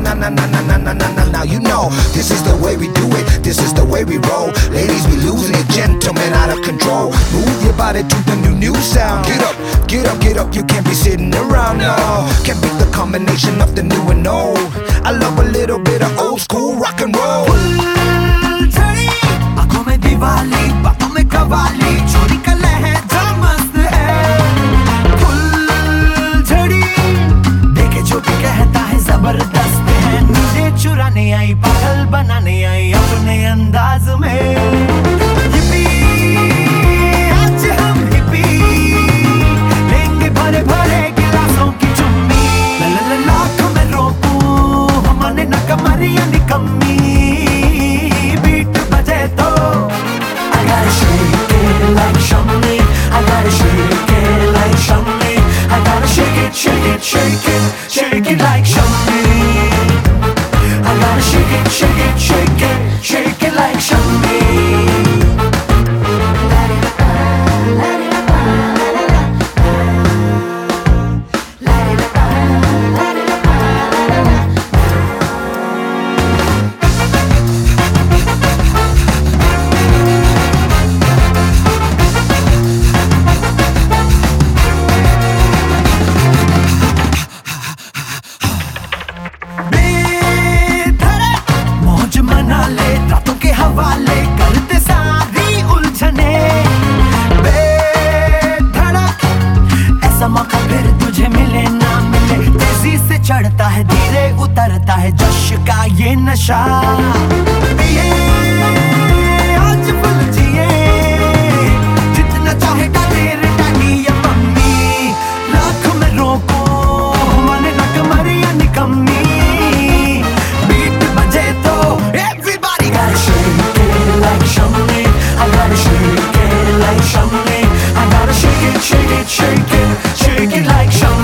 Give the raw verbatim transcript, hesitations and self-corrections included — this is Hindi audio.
na na na na na na na na. Now you know this is the way we do it. This is the way we roll. Ladies, we losing it. Gentlemen out of control. Move your body to the new new sound. Get up, get up, get up. You can't be sitting around. No, can't beat the combination of the new and old. I love a little bit of old school rock and roll. आंखों में दिवाली, बातों में कवाली, चोरी का लहजा मस्त है। फुलझड़ी देखे जो भी कहता है जबरदस्त है। नींदें चुराने आई, पागल बनाने आई अपने अंदाज में। हिप्पी आज हम हिप्पी लेंगे भरे भरे गिलासों की चुम्मी। ला ला ला लाख में रोकूं हमने न कमरिया निकम्मी। बीट बजे तो I gotta shake it like Shumley. I gotta shake it like Shumley. I gotta shake it, shake it, shake it, shake it like Shumley. I gotta shake it, shake it, shake it, shake it like Shumley. हवाले करते सारी उलझने बेधड़क। ऐसा मौका फिर तुझे मिले ना मिले। तेजी से चढ़ता है धीरे उतरता है जश का ये नशा। पिए आज फुल जिए जितना चाहे तेरे डैडी या मम्मी। लाख में रोको माने ना कमरिया निकम्मी। बीट बजे तो everybody gotta shake it like Shumley. I gotta shake it like Shumley. I gotta shake it, shake it, shake it, shake it like Shumley.